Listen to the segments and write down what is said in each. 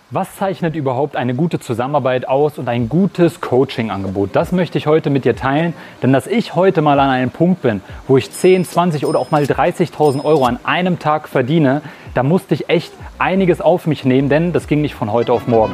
Was zeichnet überhaupt eine gute Zusammenarbeit aus und ein gutes Coaching-Angebot? Das möchte ich heute mit dir teilen, denn dass ich heute mal an einem Punkt bin, wo ich 10, 20 oder auch mal 30.000 Euro an einem Tag verdiene, da musste ich echt einiges auf mich nehmen, denn das ging nicht von heute auf morgen.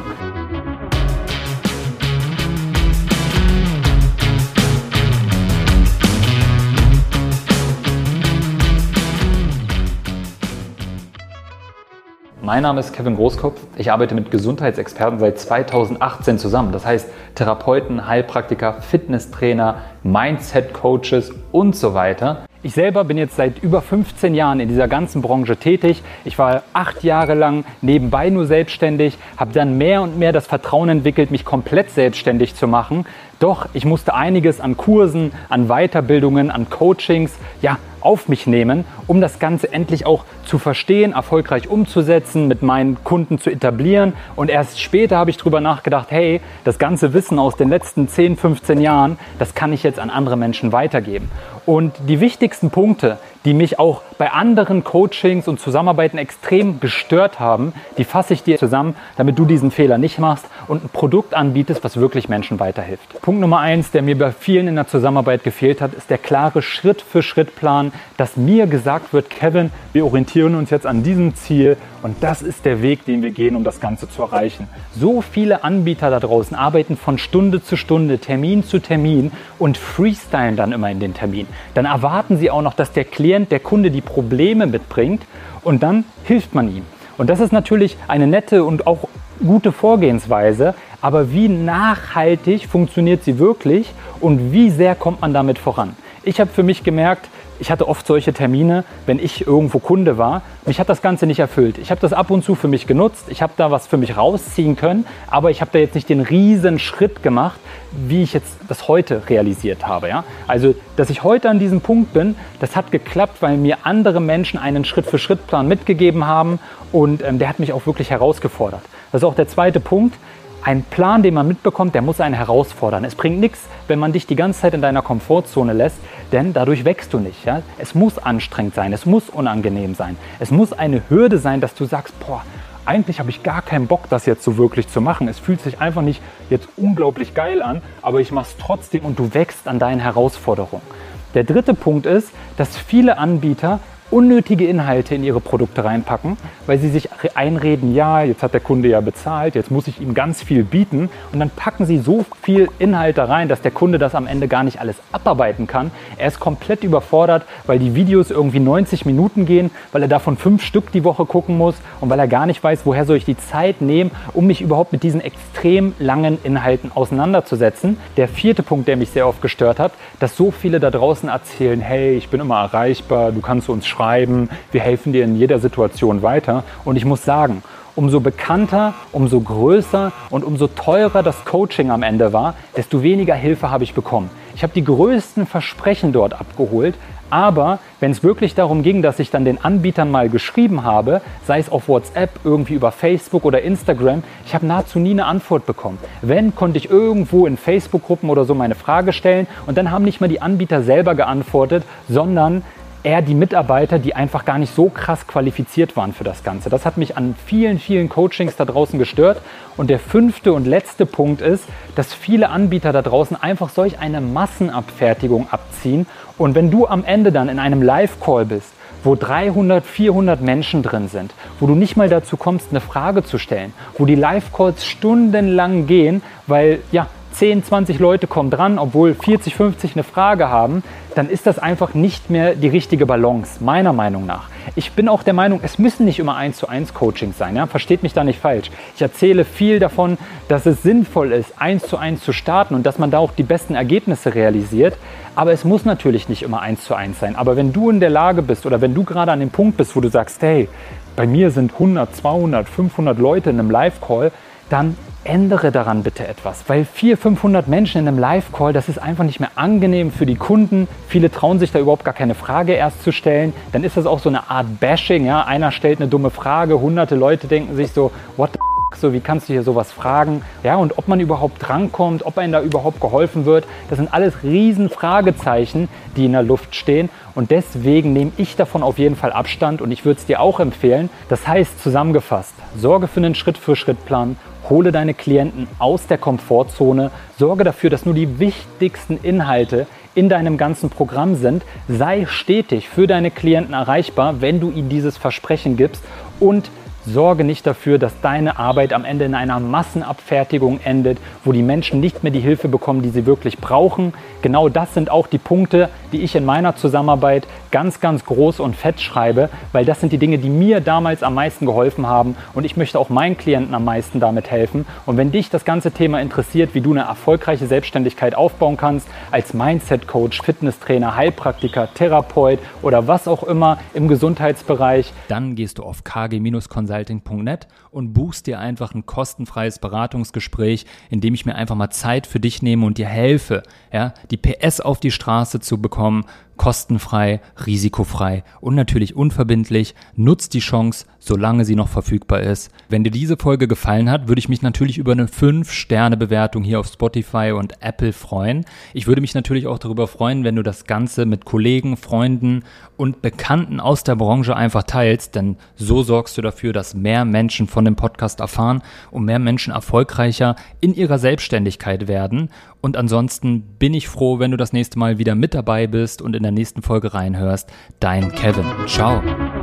Mein Name ist Kevin Großkopf. Ich arbeite mit Gesundheitsexperten seit 2018 zusammen. Das heißt Therapeuten, Heilpraktiker, Fitnesstrainer, Mindset-Coaches und so weiter. Ich selber bin jetzt seit über 15 Jahren in dieser ganzen Branche tätig. Ich war 8 Jahre lang nebenbei nur selbstständig, habe dann mehr und mehr das Vertrauen entwickelt, mich komplett selbstständig zu machen. Doch ich musste einiges an Kursen, an Weiterbildungen, an Coachings, auf mich nehmen, um das Ganze endlich auch zu verstehen, erfolgreich umzusetzen, mit meinen Kunden zu etablieren. Und erst später habe ich darüber nachgedacht, hey, das ganze Wissen aus den letzten 10, 15 Jahren, das kann ich jetzt an andere Menschen weitergeben. Und die wichtigsten Punkte, die mich auch bei anderen Coachings und Zusammenarbeiten extrem gestört haben, die fasse ich dir zusammen, damit du diesen Fehler nicht machst und ein Produkt anbietest, was wirklich Menschen weiterhilft. Punkt Nummer 1, der mir bei vielen in der Zusammenarbeit gefehlt hat, ist der klare Schritt-für-Schritt-Plan, dass mir gesagt wird, Kevin, wir orientieren uns jetzt an diesem Ziel und das ist der Weg, den wir gehen, um das Ganze zu erreichen. So viele Anbieter da draußen arbeiten von Stunde zu Stunde, Termin zu Termin und freestylen dann immer in den Termin. Dann erwarten sie auch noch, dass der Klient, der Kunde die Probleme mitbringt und dann hilft man ihm. Und das ist natürlich eine nette und auch gute Vorgehensweise, aber wie nachhaltig funktioniert sie wirklich und wie sehr kommt man damit voran? Ich habe für mich gemerkt, ich hatte oft solche Termine, wenn ich irgendwo Kunde war. Mich hat das Ganze nicht erfüllt. Ich habe das ab und zu für mich genutzt. Ich habe da was für mich rausziehen können, aber ich habe da jetzt nicht den riesen Schritt gemacht, wie ich jetzt das heute realisiert habe. Ja? Also, dass ich heute an diesem Punkt bin, das hat geklappt, weil mir andere Menschen einen Schritt-für-Schritt-Plan mitgegeben haben und der hat mich auch wirklich herausgefordert. Das ist auch der zweite Punkt. Ein Plan, den man mitbekommt, der muss einen herausfordern. Es bringt nichts, wenn man dich die ganze Zeit in deiner Komfortzone lässt, denn dadurch wächst du nicht. Ja? Es muss anstrengend sein, es muss unangenehm sein. Es muss eine Hürde sein, dass du sagst, eigentlich habe ich gar keinen Bock, das jetzt so wirklich zu machen. Es fühlt sich einfach nicht jetzt unglaublich geil an, aber ich mache es trotzdem und du wächst an deinen Herausforderungen. Der dritte Punkt ist, dass viele Anbieter unnötige Inhalte in ihre Produkte reinpacken, weil sie sich einreden, ja, jetzt hat der Kunde ja bezahlt, jetzt muss ich ihm ganz viel bieten und dann packen sie so viel Inhalt da rein, dass der Kunde das am Ende gar nicht alles abarbeiten kann. Er ist komplett überfordert, weil die Videos irgendwie 90 Minuten gehen, weil er davon 5 Stück die Woche gucken muss und weil er gar nicht weiß, woher soll ich die Zeit nehmen, um mich überhaupt mit diesen extrem langen Inhalten auseinanderzusetzen. Der vierte Punkt, der mich sehr oft gestört hat, dass so viele da draußen erzählen, hey, ich bin immer erreichbar, du kannst uns schreiben, wir helfen dir in jeder Situation weiter. Und ich muss sagen, umso bekannter, umso größer und umso teurer das Coaching am Ende war, desto weniger Hilfe habe ich bekommen. Ich habe die größten Versprechen dort abgeholt, aber wenn es wirklich darum ging, dass ich dann den Anbietern mal geschrieben habe, sei es auf WhatsApp, irgendwie über Facebook oder Instagram, ich habe nahezu nie eine Antwort bekommen. Wenn, konnte ich irgendwo in Facebook-Gruppen oder so meine Frage stellen und dann haben nicht mal die Anbieter selber geantwortet, sondern eher die Mitarbeiter, die einfach gar nicht so krass qualifiziert waren für das Ganze. Das hat mich an vielen, vielen Coachings da draußen gestört. Und der fünfte und letzte Punkt ist, dass viele Anbieter da draußen einfach solch eine Massenabfertigung abziehen. Und wenn du am Ende dann in einem Live-Call bist, wo 300, 400 Menschen drin sind, wo du nicht mal dazu kommst, eine Frage zu stellen, wo die Live-Calls stundenlang gehen, weil 10, 20 Leute kommen dran, obwohl 40, 50 eine Frage haben, dann ist das einfach nicht mehr die richtige Balance, meiner Meinung nach. Ich bin auch der Meinung, es müssen nicht immer 1:1 Coachings sein, ja? Versteht mich da nicht falsch. Ich erzähle viel davon, dass es sinnvoll ist, 1:1 zu starten und dass man da auch die besten Ergebnisse realisiert. Aber es muss natürlich nicht immer 1:1 sein. Aber wenn du in der Lage bist oder wenn du gerade an dem Punkt bist, wo du sagst, hey, bei mir sind 100, 200, 500 Leute in einem Live-Call, dann ändere daran bitte etwas, weil 400, 500 Menschen in einem Live-Call, das ist einfach nicht mehr angenehm für die Kunden. Viele trauen sich da überhaupt gar keine Frage erst zu stellen. Dann ist das auch so eine Art Bashing. Ja? Einer stellt eine dumme Frage, hunderte Leute denken sich so, what the so wie kannst du hier sowas fragen? Ja, und ob man überhaupt drankommt, ob einem da überhaupt geholfen wird, das sind alles riesen Fragezeichen, die in der Luft stehen. Und deswegen nehme ich davon auf jeden Fall Abstand und ich würde es dir auch empfehlen. Das heißt, zusammengefasst, sorge für einen Schritt-für-Schritt-Plan, hole deine Klienten aus der Komfortzone, sorge dafür, dass nur die wichtigsten Inhalte in deinem ganzen Programm sind. Sei stetig für deine Klienten erreichbar, wenn du ihnen dieses Versprechen gibst, und sorge nicht dafür, dass deine Arbeit am Ende in einer Massenabfertigung endet, wo die Menschen nicht mehr die Hilfe bekommen, die sie wirklich brauchen. Genau das sind auch die Punkte, die ich in meiner Zusammenarbeit ganz, ganz groß und fett schreibe, weil das sind die Dinge, die mir damals am meisten geholfen haben und ich möchte auch meinen Klienten am meisten damit helfen. Und wenn dich das ganze Thema interessiert, wie du eine erfolgreiche Selbstständigkeit aufbauen kannst, als Mindset-Coach, Fitnesstrainer, Heilpraktiker, Therapeut oder was auch immer im Gesundheitsbereich, dann gehst du auf kg-consulting.net und buchst dir einfach ein kostenfreies Beratungsgespräch, in dem ich mir einfach mal Zeit für dich nehme und dir helfe, ja, die PS auf die Straße zu bekommen, kostenfrei, risikofrei und natürlich unverbindlich. Nutzt die Chance, solange sie noch verfügbar ist. Wenn dir diese Folge gefallen hat, würde ich mich natürlich über eine 5-Sterne-Bewertung hier auf Spotify und Apple freuen. Ich würde mich natürlich auch darüber freuen, wenn du das Ganze mit Kollegen, Freunden und Bekannten aus der Branche einfach teilst, denn so sorgst du dafür, dass mehr Menschen von dem Podcast erfahren und mehr Menschen erfolgreicher in ihrer Selbstständigkeit werden. Und ansonsten bin ich froh, wenn du das nächste Mal wieder mit dabei bist und in der nächsten Folge reinhörst. Dein Kevin. Ciao.